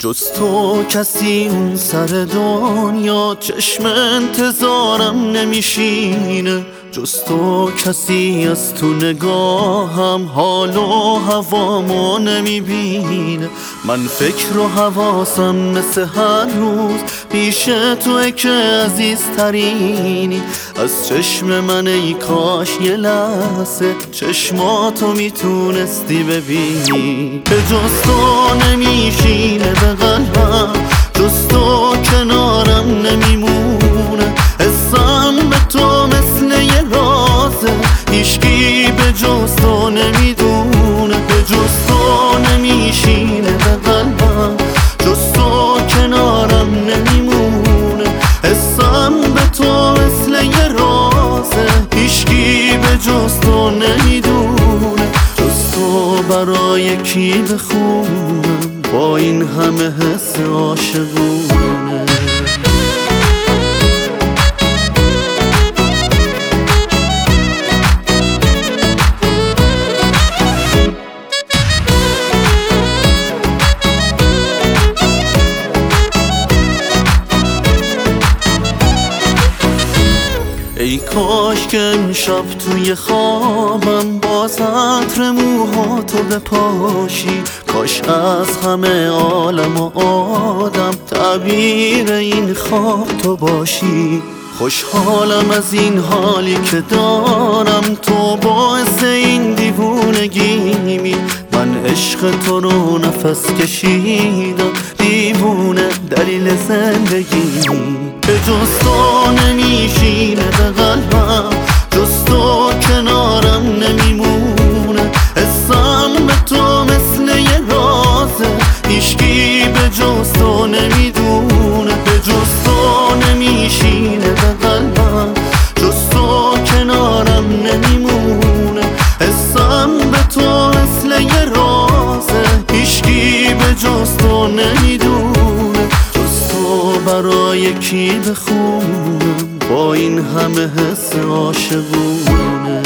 جز تو کسی اون سر دنیا چشم انتظارم نمیشینه، جز تو کسی از تو نگاهم حال و هوامو نمیبینه. من فکر و حواسم مثل هر روز پیش توئه که عزیزترینی. از چشم من ای کاش یه لحظه چشماتو میتونستی ببینی. به جز تو نمیشینه به قلبم، جز تو کنارم نمیمونه. حسم به تو مثل یه رازه، هیچکی به جز تو نمیدونه. به جز تو نمیشینه به قلبم، جز تو کنارم نمیمونه. حسم به تو مثل یه رازه، هیچکی به جز تو نمیدونه. جز تو برای کی بخونم با این همه حس عاشقونه. ای کاش که امشب توی خوابم باز عطر موهاتو بپاشی. کاش از همه عالم و آدم تعبیر این خواب تو باشی. خوشحالم از این حالی که دارم، تو باعث این دیوونگیمی. من عشق تو رو نفس کشیدم، دیوونه دلیل زندگیمی. به جز تو نمیشینه به قلبم، جز تو کنارم نمیمونه. حسم به تو مثل یه رازه، هیچکی به جز تو نمیدونه. به جز تو نمیشینه به قلبم، جز تو کنارم نمیمونه. حسم به تو مثل یه رازه، هیچکی به جز تو نمیدونه. جز تو برای کی بخونم با این همه حس عاشقونه.